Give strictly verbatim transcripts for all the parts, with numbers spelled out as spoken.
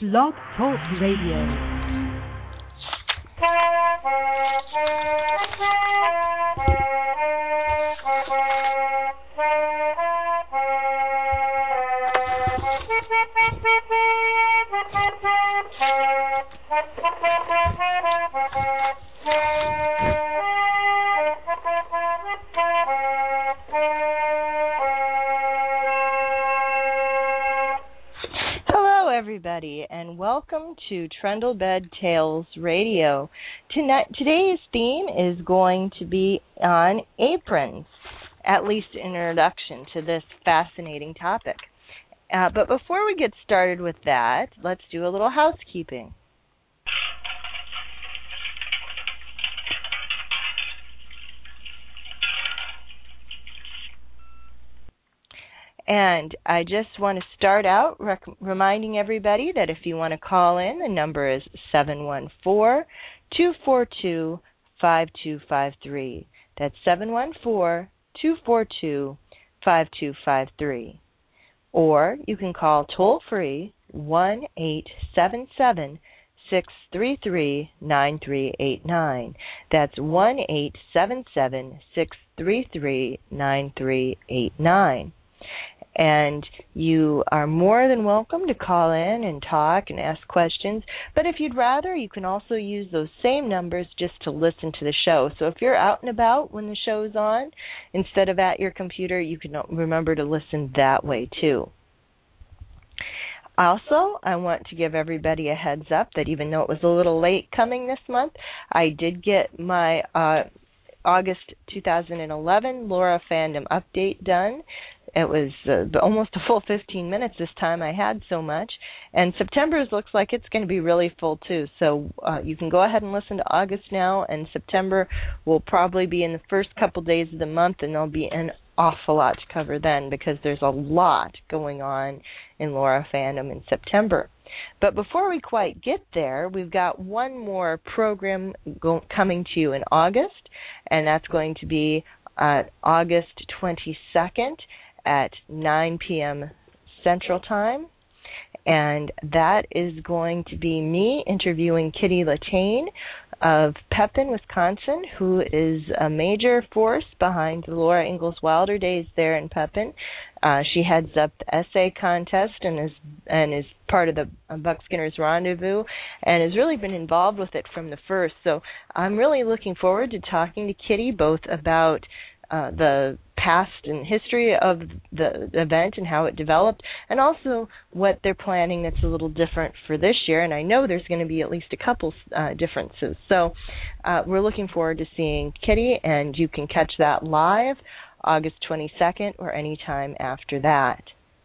Blog Talk Radio. Everybody, and welcome to Trundlebed Tales Radio. Tonight, today's theme is going to be on aprons, at least an introduction to this fascinating topic. Uh, but before we get started with that, let's do a little housekeeping. And I just want to start out rec- reminding everybody that if you want to call in, the number is seven one four, two four two, five two five three. That's seven one four, two four two, five two five three. Or you can call toll-free one eight seven seven, six three three, nine three eight nine. That's one eight seven seven, six three three, nine three eight nine. And you are more than welcome to call in and talk and ask questions. But if you'd rather, you can also use those same numbers just to listen to the show. So if you're out and about when the show's on, instead of at your computer, you can remember to listen that way too. Also, I want to give everybody a heads up that even though it was a little late coming this month, I did get my uh, August two thousand eleven Laura Fandom update done. It was uh, almost a full fifteen minutes this time. I had so much. And September's looks like it's going to be really full, too. So uh, you can go ahead and listen to August now, and September will probably be in the first couple days of the month, and there'll be an awful lot to cover then because there's a lot going on in Laura Fandom in September. But before we quite get there, we've got one more program go- coming to you in August, and that's going to be uh, August twenty-second. At nine p.m. Central Time, and that is going to be me interviewing Kitty Latane of Pepin, Wisconsin, who is a major force behind the Laura Ingalls Wilder Days there in Pepin. Uh, she heads up the essay contest and is and is part of the uh, Buck Skinner's Rendezvous and has really been involved with it from the first. So I'm really looking forward to talking to Kitty both about Uh, the past and history of the event and how it developed, and also what they're planning that's a little different for this year. And I know there's going to be at least a couple uh, differences. So uh, we're looking forward to seeing Kitty, and you can catch that live August twenty-second or any time after that.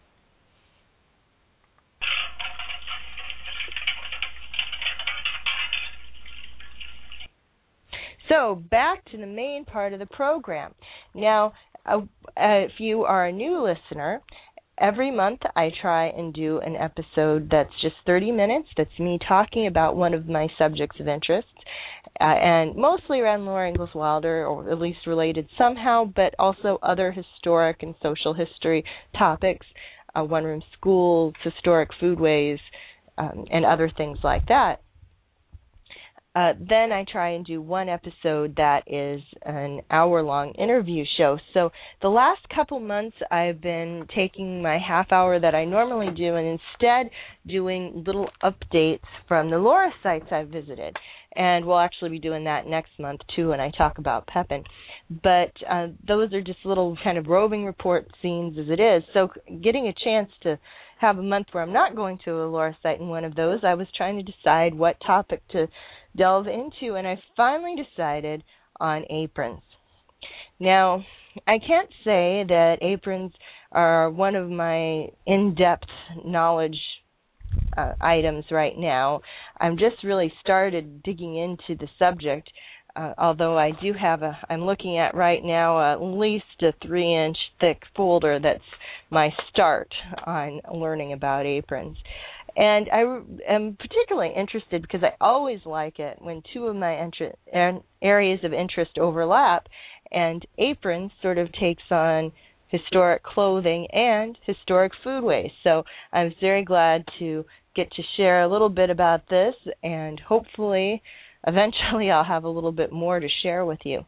So back to the main part of the program. Now, uh, if you are a new listener, every month I try and do an episode that's just thirty minutes. That's me talking about one of my subjects of interest, uh, and mostly around Laura Ingalls Wilder, or at least related somehow, but also other historic and social history topics, uh, one-room schools, historic foodways, um, and other things like that. Uh, then I try and do one episode that is an hour-long interview show. So the last couple months I've been taking my half hour that I normally do and instead doing little updates from the Laura sites I've visited. And we'll actually be doing that next month, too, when I talk about Pepin. But uh, those are just little kind of roving report scenes as it is. So getting a chance to have a month where I'm not going to a Laura site in one of those, I was trying to decide what topic to delve into, and I finally decided on aprons. Now, I can't say that aprons are one of my in-depth knowledge uh, items right now. I'm just really started digging into the subject, uh, although I do have a, I'm looking at right now at least a three-inch thick folder that's my start on learning about aprons. And I am particularly interested because I always like it when two of my inter- areas of interest overlap, and aprons sort of takes on historic clothing, and historic food waste. So I'm very glad to get to share a little bit about this, and hopefully eventually I'll have a little bit more to share with you.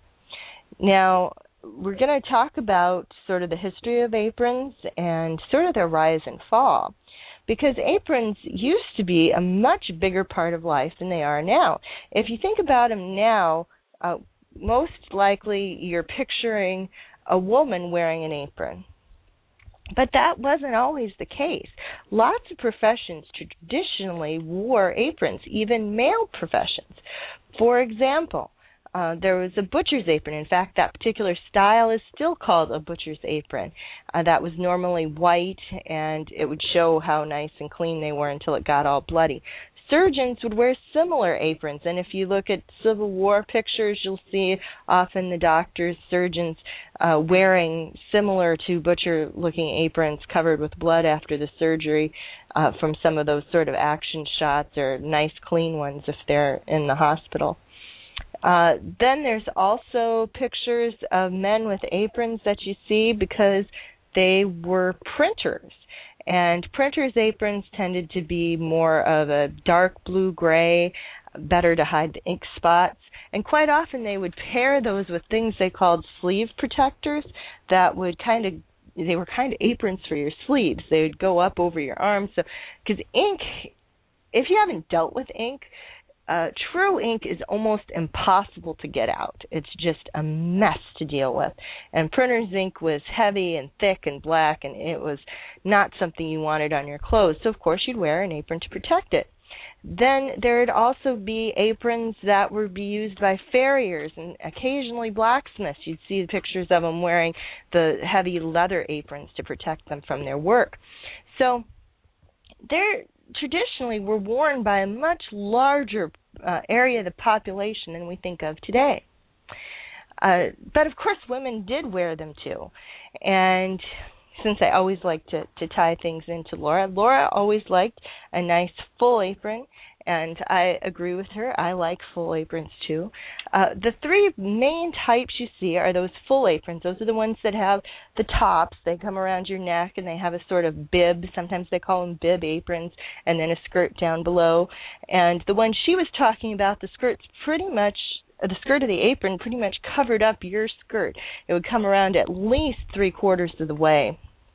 Now, we're going to talk about sort of the history of aprons and sort of their rise and fall, because aprons used to be a much bigger part of life than they are now. If you think about them now, uh, most likely you're picturing a woman wearing an apron. But that wasn't always the case. Lots of professions traditionally wore aprons, even male professions. For example, uh, there was a butcher's apron. In fact, that particular style is still called a butcher's apron. Uh, that was normally white, and it would show how nice and clean they were until it got all bloody. Surgeons would wear similar aprons, and if you look at Civil War pictures, you'll see often the doctors, surgeons uh, wearing similar to butcher-looking aprons covered with blood after the surgery uh, from some of those sort of action shots, or nice clean ones if they're in the hospital. Uh, then there's also pictures of men with aprons that you see because they were printers. And printers' aprons tended to be more of a dark blue-gray, better to hide the ink spots. And quite often they would pair those with things they called sleeve protectors that would kind of, they were kind of aprons for your sleeves. They would go up over your arms. So, because ink, if you haven't dealt with ink, Uh, true ink is almost impossible to get out. It's just a mess to deal with. And printer's ink was heavy and thick and black, and it was not something you wanted on your clothes. So, of course, you'd wear an apron to protect it. Then there would also be aprons that would be used by farriers and occasionally blacksmiths. You'd see pictures of them wearing the heavy leather aprons to protect them from their work. So they're traditionally were worn by a much larger uh, area of the population than we think of today. Uh, but of course women did wear them too. And since I always like to, to tie things into Laura, Laura always liked a nice full apron, and I agree with her. I like full aprons too. Uh, the three main types you see are those full aprons. Those are the ones that have the tops. They come around your neck and they have a sort of bib. Sometimes they call them bib aprons, and then a skirt down below. And the one she was talking about, the skirt's pretty much, the skirt of the apron pretty much covered up your skirt. It would come around at least three quarters of the way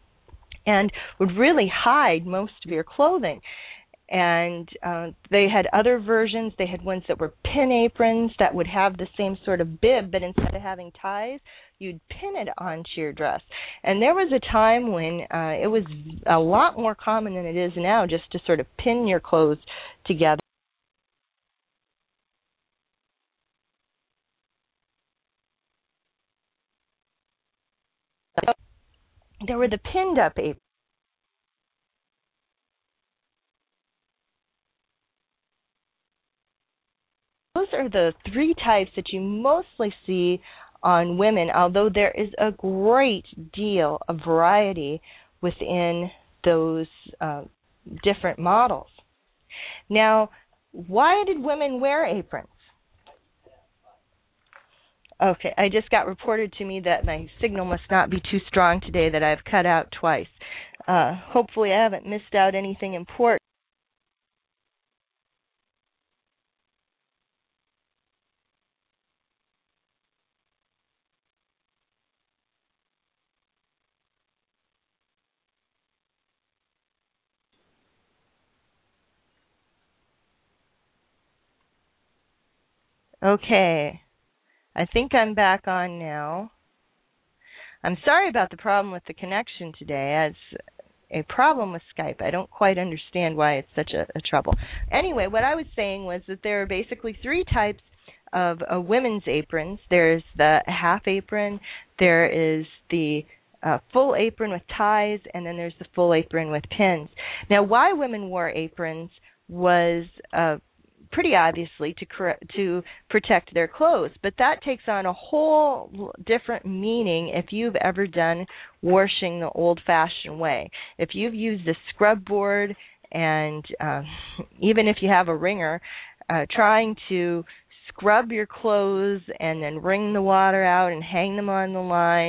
and would really hide most of your clothing. And uh, they had other versions. They had ones that were pin aprons that would have the same sort of bib, but instead of having ties, you'd pin it onto your dress. And there was a time when uh, it was a lot more common than it is now just to sort of pin your clothes together. There were the pinned up aprons. Those are the three types that you mostly see on women, although there is a great deal of variety within those uh, different models. Now, why did women wear aprons? Okay, I just got reported to me that my signal must not be too strong today, that I've cut out twice. Uh, hopefully I haven't missed out anything important. Okay, I think I'm back on now. I'm sorry about the problem with the connection today. It's a problem with Skype. I don't quite understand why it's such a, a trouble. Anyway, what I was saying was that there are basically three types of uh, women's aprons. There's the half apron, there is the uh, full apron with ties, and then there's the full apron with pins. Now, why women wore aprons was uh, pretty obviously to cor- to protect their clothes, but that takes on a whole different meaning if you've ever done washing the old-fashioned way. If you've used a scrub board, and uh, even if you have a wringer, uh, trying to scrub your clothes and then wring the water out and hang them on the line,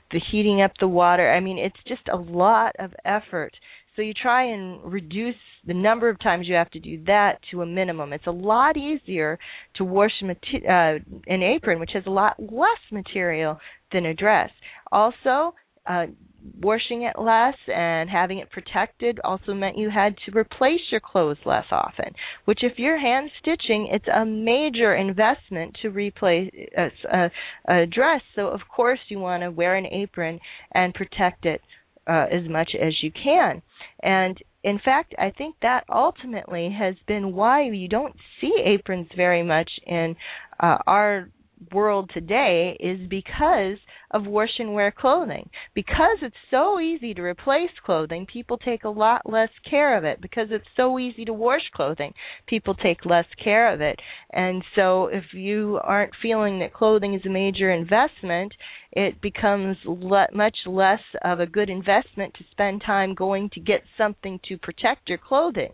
the heating up the water. I mean, it's just a lot of effort. So you try and reduce the number of times you have to do that to a minimum. It's a lot easier to wash a mate- uh, an apron, which has a lot less material than a dress. Also, uh, washing it less and having it protected also meant you had to replace your clothes less often, which if you're hand stitching, it's a major investment to replace a, a, a dress. So, of course, you want to wear an apron and protect it uh, as much as you can. And in fact, I think that ultimately has been why you don't see aprons very much in uh, our world today, is because of wash and wear clothing. Because it's so easy to replace clothing, people take a lot less care of it. Because it's so easy to wash clothing, people take less care of it. And so if you aren't feeling that clothing is a major investment, it becomes le- much less of a good investment to spend time going to get something to protect your clothing.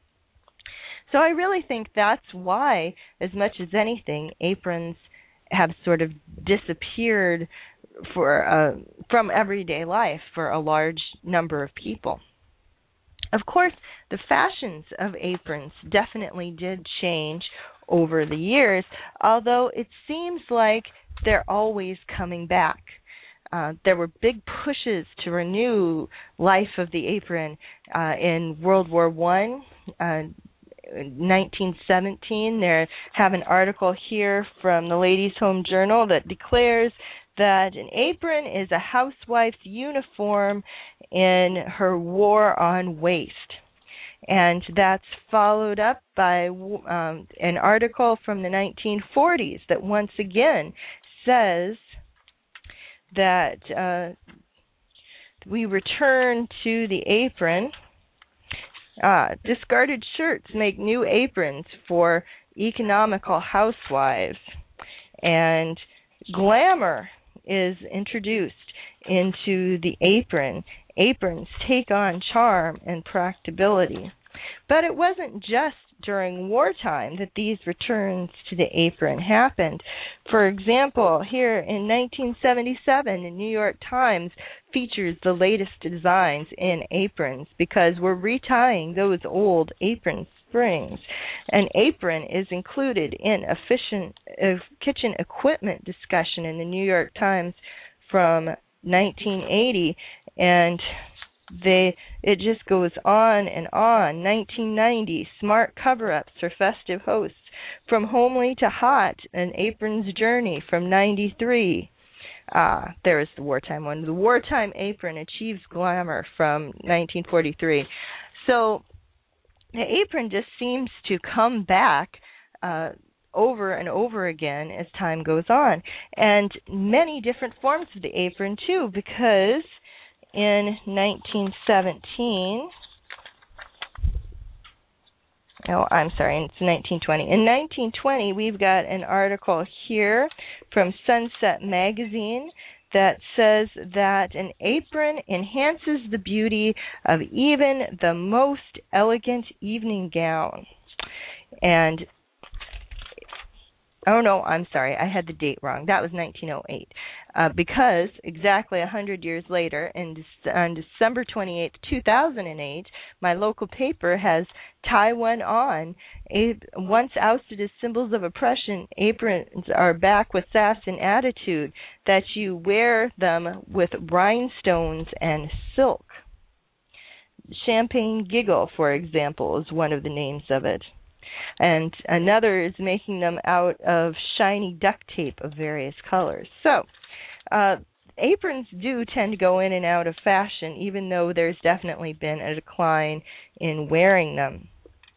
So I really think that's why, as much as anything, aprons have sort of disappeared for uh, from everyday life for a large number of people. Of course, the fashions of aprons definitely did change over the years, although it seems like they're always coming back. Uh, there were big pushes to renew life of the apron uh, in World War One. Uh, nineteen seventeen, they have an article here from the Ladies' Home Journal that declares that an apron is a housewife's uniform in her war on waste. And that's followed up by um, an article from the nineteen forties that once again says that uh, we return to the apron. Ah, discarded shirts make new aprons for economical housewives. And glamour is introduced into the apron. Aprons take on charm and practicability. But it wasn't just during wartime that these returns to the apron happened. For example, here in nineteen seventy-seven, the New York Times features the latest designs in aprons because we're retying those old apron springs. An apron is included in efficient uh, kitchen equipment discussion in the New York Times from nineteen eighty, and They it just goes on and on. nineteen ninety, smart cover-ups for festive hosts. From homely to hot, an apron's journey from ninety-three. Ah, there is the wartime one. The wartime apron achieves glamour from nineteen forty-three. So the apron just seems to come back uh, over and over again as time goes on. And many different forms of the apron, too, because in nineteen seventeen, oh, I'm sorry, it's nineteen twenty. In nineteen twenty, we've got an article here from Sunset Magazine that says that an apron enhances the beauty of even the most elegant evening gown. And Oh, no, I'm sorry. I had the date wrong. That was nineteen oh eight. Uh, because exactly one hundred years later, in De- on December twenty-eighth, two thousand eight, my local paper has Taiwan on. A- once ousted as symbols of oppression, aprons are back with sass and attitude, that you wear them with rhinestones and silk. Champagne Giggle, for example, is one of the names of it. And another is making them out of shiny duct tape of various colors. So, uh, aprons do tend to go in and out of fashion, even though there's definitely been a decline in wearing them.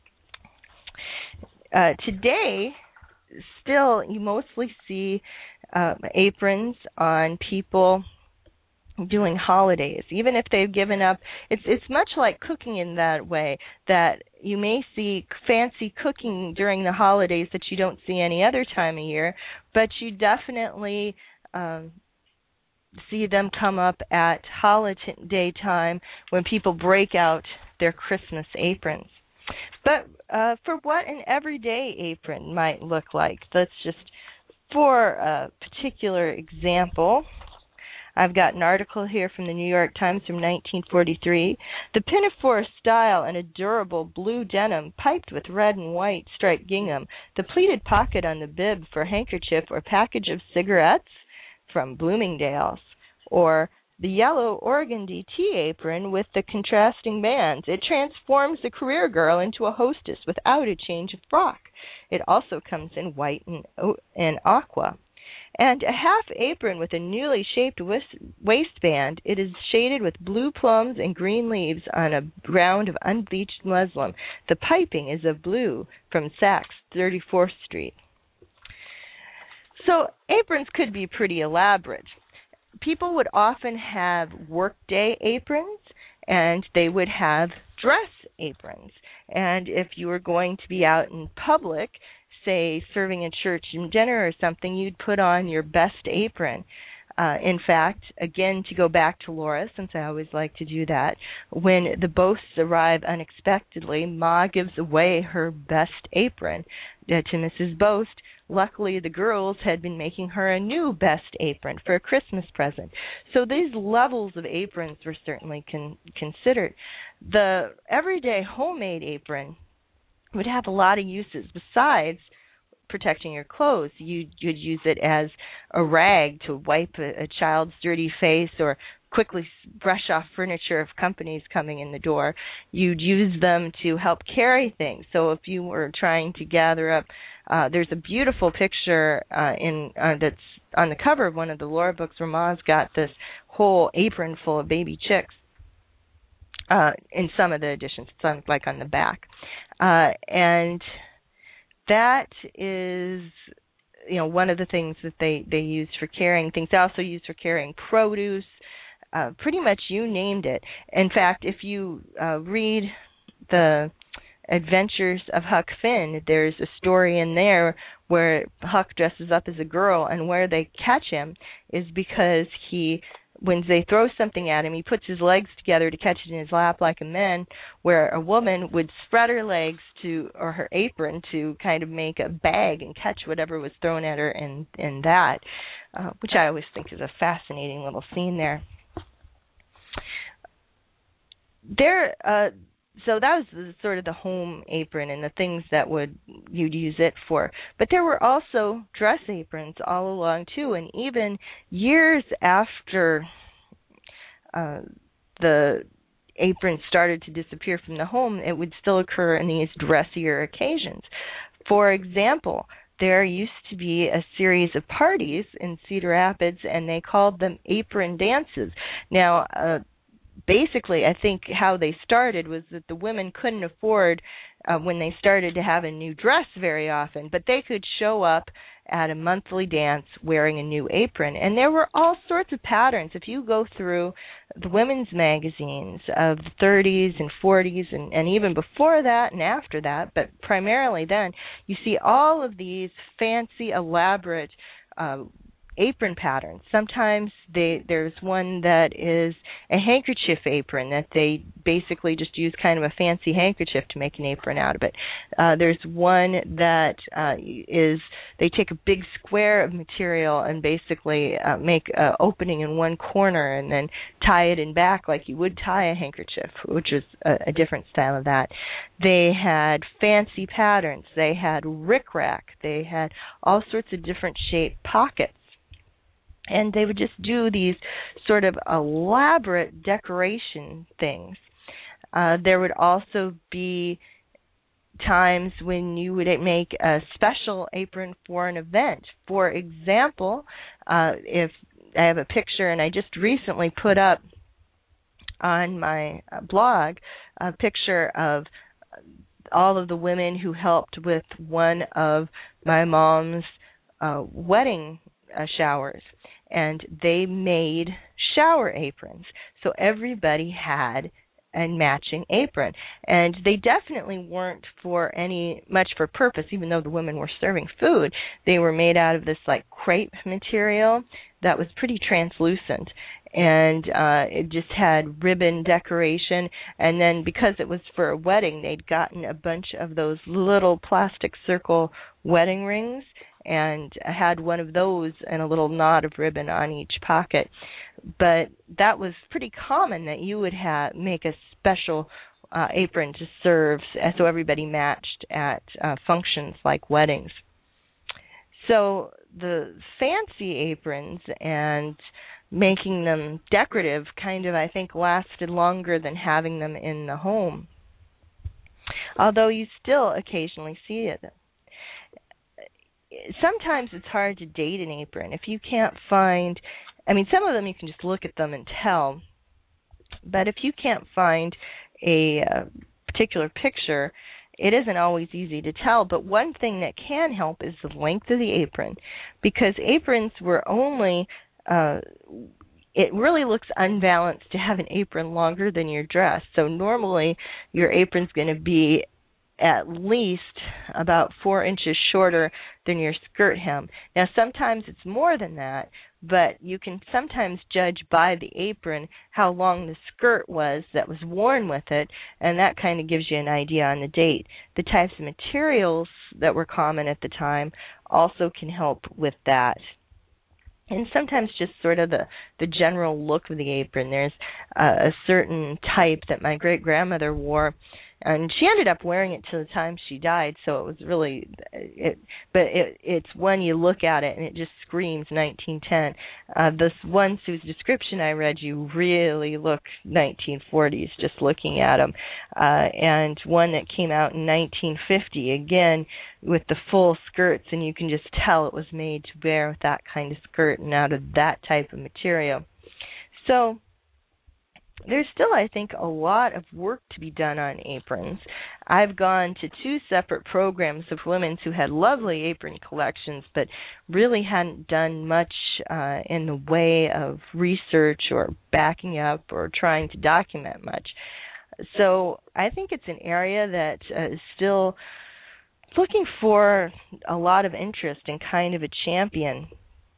Uh, today, still, you mostly see uh, aprons on people doing holidays, even if they've given up. It's it's much like cooking in that way, that you may see fancy cooking during the holidays that you don't see any other time of year, but you definitely um, see them come up at holiday time when people break out their Christmas aprons. But uh, for what an everyday apron might look like, let's just, for a particular example, I've got an article here from the New York Times from nineteen forty-three. The pinafore style and a durable blue denim piped with red and white striped gingham, the pleated pocket on the bib for handkerchief or package of cigarettes from Bloomingdale's, or the yellow organdy tea apron with the contrasting bands. It transforms the career girl into a hostess without a change of frock. It also comes in white and, and aqua. And a half apron with a newly shaped waistband. It is shaded with blue plums and green leaves on a ground of unbleached muslin. The piping is of blue from Saks, thirty-fourth Street. So aprons could be pretty elaborate. People would often have workday aprons, and they would have dress aprons. And if you were going to be out in public, say serving a church dinner or something, you'd put on your best apron. Uh, in fact, again, to go back to Laura, since I always like to do that, when the Boasts arrive unexpectedly, Ma gives away her best apron uh, to Missus Boast. Luckily, the girls had been making her a new best apron for a Christmas present. So these levels of aprons were certainly con- considered. The everyday homemade apron would have a lot of uses besides protecting your clothes. You'd, you'd use it as a rag to wipe a, a child's dirty face or quickly brush off furniture if company's coming in the door. You'd use them to help carry things. So if you were trying to gather up, uh, there's a beautiful picture uh, in uh, that's on the cover of one of the Laura books where Ma's got this whole apron full of baby chicks. Uh, in some of the editions, it's on, like on the back. Uh, and that is, you know, one of the things that they, they use for carrying things. They also use for carrying produce, uh, pretty much you named it. In fact, if you uh, read the Adventures of Huck Finn, there's a story in there where Huck dresses up as a girl, and where they catch him is because he, when they throw something at him, he puts his legs together to catch it in his lap like a man, where a woman would spread her legs to, or her apron to kind of make a bag and catch whatever was thrown at her in, in that, uh, which I always think is a fascinating little scene there. There, uh, so that was the, sort of the home apron and the things that would you'd use it for. But there were also dress aprons all along too, and even years after uh, the aprons started to disappear from the home, it would still occur in these dressier occasions. For example, there used to be a series of parties in Cedar Rapids, and they called them apron dances. Now, uh, basically, I think how they started was that the women couldn't afford uh, when they started to have a new dress very often, but they could show up at a monthly dance wearing a new apron. And there were all sorts of patterns. If you go through the women's magazines of the thirties and forties and, and even before that and after that, but primarily then, you see all of these fancy, elaborate uh, apron patterns. Sometimes they, there's one that is a handkerchief apron that they basically just use kind of a fancy handkerchief to make an apron out of it. Uh, there's one that uh, is they take a big square of material and basically uh, make an opening in one corner and then tie it in back like you would tie a handkerchief, which is a, a different style of that. They had fancy patterns. They had rickrack. They had all sorts of different shaped pockets. And they would just do these sort of elaborate decoration things. Uh, there would also be times when you would make a special apron for an event. For example, uh, if I have a picture, and I just recently put up on my blog a picture of all of the women who helped with one of my mom's uh, wedding uh, showers. And they made shower aprons. So everybody had a matching apron. And they definitely weren't for any much for purpose, even though the women were serving food. They were made out of this like crepe material that was pretty translucent. And uh, it just had ribbon decoration. And then because it was for a wedding, they'd gotten a bunch of those little plastic circle wedding rings. and had one of those and a little knot of ribbon on each pocket. But that was pretty common that you would have make a special uh, apron to serve so everybody matched at uh, functions like weddings. So the fancy aprons and making them decorative kind of, I think, lasted longer than having them in the home. Although you still occasionally see it. Sometimes it's hard to date an apron. If you can't find, I mean, some of them you can just look at them and tell. But if you can't find a uh, particular picture, it isn't always easy to tell. But one thing that can help is the length of the apron, because aprons were only, uh, it really looks unbalanced to have an apron longer than your dress. So normally your apron's going to be at least about four inches shorter than your skirt hem. Now, sometimes it's more than that, but you can sometimes judge by the apron how long the skirt was that was worn with it, and that kind of gives you an idea on the date. The types of materials that were common at the time also can help with that. And sometimes just sort of the, the general look of the apron. There's uh, a certain type that my great-grandmother wore, and she ended up wearing it till the time she died, so it was really, it, but it, it's when you look at it and it just screams nineteen ten. Uh, this one whose description I read, you really look nineteen forties just looking at them. Uh, and one that came out in nineteen fifty, again, with the full skirts, and you can just tell it was made to wear with that kind of skirt and out of that type of material. So there's still, I think, a lot of work to be done on aprons. I've gone to two separate programs of women who had lovely apron collections, but really hadn't done much uh, in the way of research or backing up or trying to document much. So I think it's an area that uh, is still looking for a lot of interest and kind of a champion.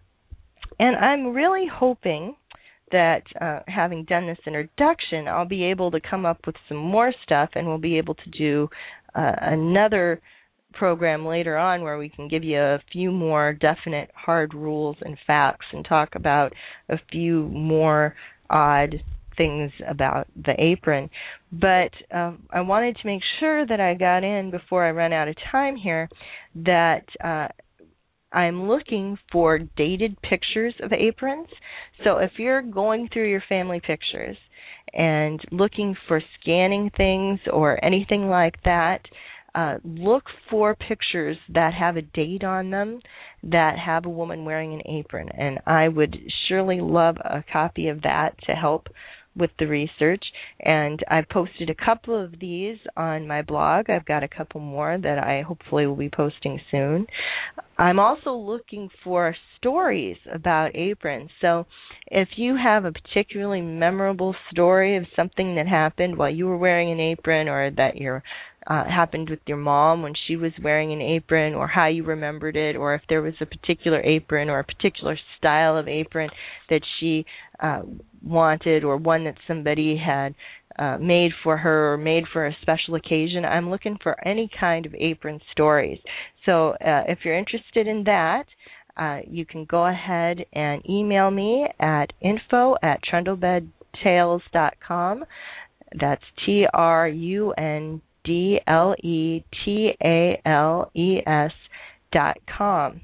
And I'm really hoping that uh, having done this introduction, I'll be able to come up with some more stuff, and we'll be able to do uh, another program later on where we can give you a few more definite hard rules and facts and talk about a few more odd things about the apron. But uh, I wanted to make sure that I got in before I run out of time here that uh, I'm looking for dated pictures of aprons. So if you're going through your family pictures and looking for scanning things or anything like that, uh, look for pictures that have a date on them that have a woman wearing an apron. And I would surely love a copy of that to help with the research. And I've posted a couple of these on my blog. I've got a couple more that I hopefully will be posting soon. I'm also looking for stories about aprons. So if you have a particularly memorable story of something that happened while you were wearing an apron, or that your uh, happened with your mom when she was wearing an apron, or how you remembered it, or if there was a particular apron or a particular style of apron that she uh, wanted, or one that somebody had uh, made for her or made for a special occasion, I'm looking for any kind of apron stories. So uh, if you're interested in that, uh, you can go ahead and email me at info at trundlebedtales dot com. That's T R U N D L E T A L E S dot com.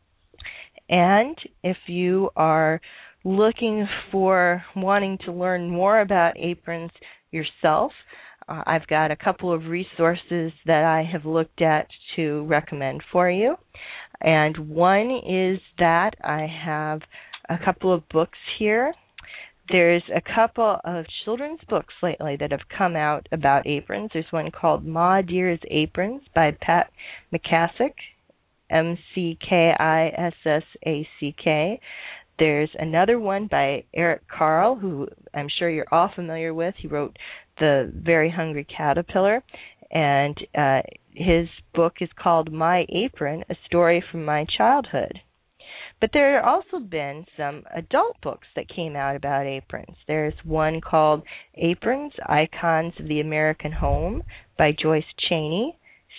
And if you are looking for wanting to learn more about aprons yourself, uh, I've got a couple of resources that I have looked at to recommend for you. And one is that I have a couple of books here. There's a couple of children's books lately that have come out about aprons. There's one called Ma Dear's Aprons by Pat McKassick, M C K I S S A C K. There's another one by Eric Carle, who I'm sure you're all familiar with. He wrote The Very Hungry Caterpillar, and uh, his book is called My Apron, A Story from My Childhood. But there have also been some adult books that came out about aprons. There's one called Aprons, Icons of the American Home by Joyce Cheney,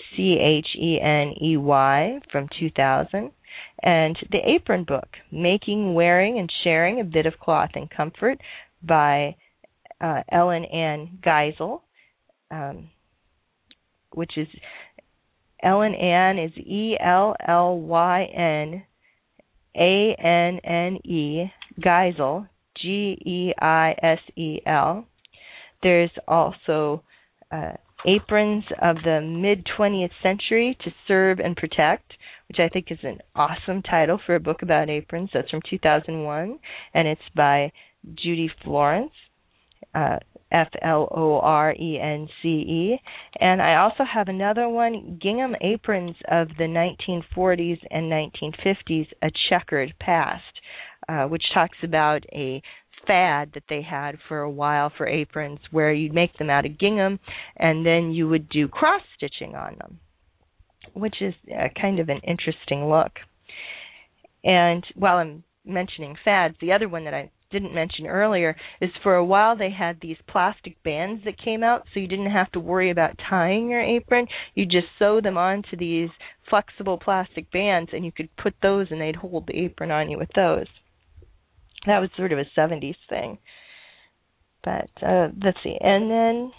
C H E N E Y, from two thousand. And The Apron Book, Making, Wearing, and Sharing a Bit of Cloth and Comfort, by uh, Ellen Ann Geisel, um, which is Ellen Ann is E L L Y N A N N E, Geisel, G E I S E L. There's also uh, Aprons of the Mid-twentieth Century to Serve and Protect, which I think is an awesome title for a book about aprons. That's from two thousand one, and it's by Judy Florence, uh, F L O R E N C E. And I also have another one, Gingham Aprons of the nineteen forties and nineteen fifties, A Checkered Past, uh, which talks about a fad that they had for a while for aprons, where you'd make them out of gingham and then you would do cross-stitching on them, which is uh, kind of an interesting look. And while I'm mentioning fads, the other one that I didn't mention earlier is, for a while they had these plastic bands that came out, so you didn't have to worry about tying your apron. You just sew them onto these flexible plastic bands, and you could put those and they'd hold the apron on you with those. That was sort of a seventies thing. But uh, let's see. And then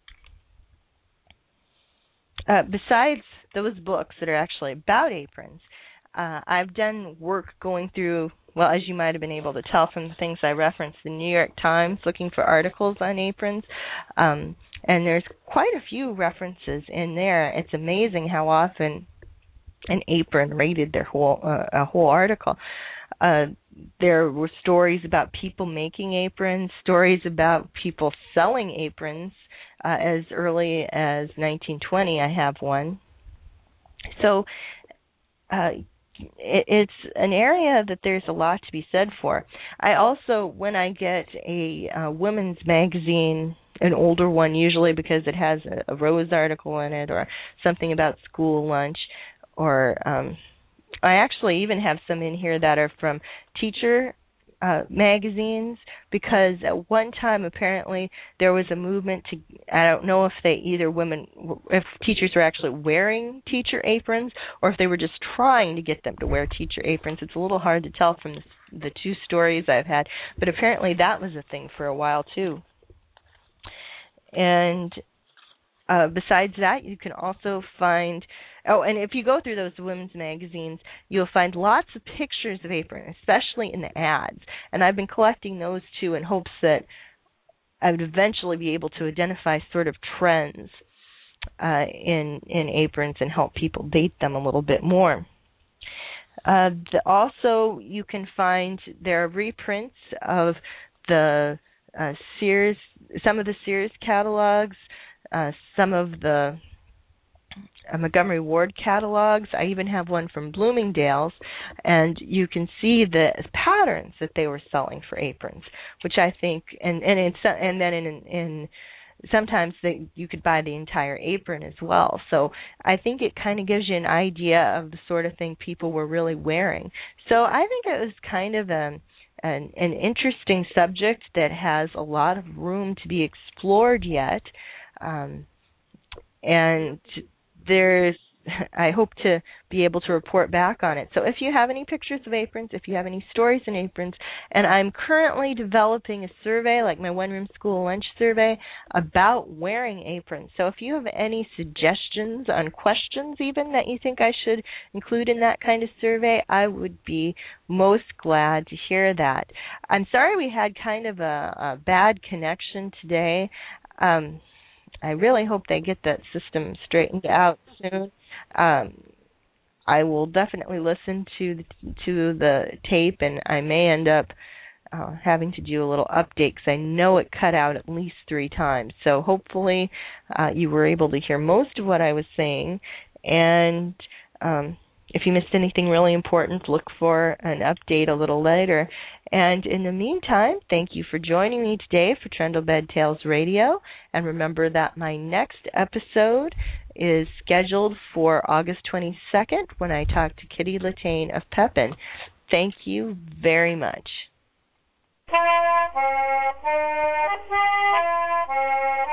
uh, besides those books that are actually about aprons, uh, I've done work going through, well, as you might have been able to tell from the things I referenced, the New York Times, looking for articles on aprons. Um, and there's quite a few references in there. It's amazing how often an apron rated their whole uh, a whole article. Uh, there were stories about people making aprons, stories about people selling aprons uh, as early as nineteen twenty. I have one. So uh, it, it's an area that there's a lot to be said for. I also, when I get a uh, women's magazine, an older one usually because it has a, a Rose article in it or something about school lunch, or um, I actually even have some in here that are from teacher uh, magazines, because at one time apparently there was a movement to, I don't know if they either women, if teachers were actually wearing teacher aprons or if they were just trying to get them to wear teacher aprons. It's a little hard to tell from the, the two stories I've had, but apparently that was a thing for a while too. And uh, besides that, you can also find, oh, and if you go through those women's magazines, you'll find lots of pictures of aprons, especially in the ads. And I've been collecting those too in hopes that I would eventually be able to identify sort of trends uh, in in aprons and help people date them a little bit more. Uh, the, also, you can find there are reprints of the uh, Sears, some of the Sears catalogs, uh, some of the uh, Montgomery Ward catalogs. I even have one from Bloomingdale's, and you can see the patterns that they were selling for aprons, which I think, and and it's, and then in in sometimes they, you could buy the entire apron as well. So I think it kind of gives you an idea of the sort of thing people were really wearing. So I think it was kind of a An, an interesting subject that has a lot of room to be explored yet. Um, and there's, I hope to be able to report back on it. So if you have any pictures of aprons, if you have any stories in aprons, and I'm currently developing a survey, like my one-room school lunch survey, about wearing aprons. So if you have any suggestions on questions even that you think I should include in that kind of survey, I would be most glad to hear that. I'm sorry we had kind of a, a bad connection today. Um, I really hope they get that system straightened out soon. Um, I will definitely listen to the, to the tape, and I may end up uh, having to do a little update because I know it cut out at least three times. So hopefully uh, you were able to hear most of what I was saying. And um, if you missed anything really important, look for an update a little later. And in the meantime, thank you for joining me today for Trundle Bed Tales Radio. And remember that my next episode is scheduled for August twenty-second when I talk to Kitty Latane of Pepin. Thank you very much.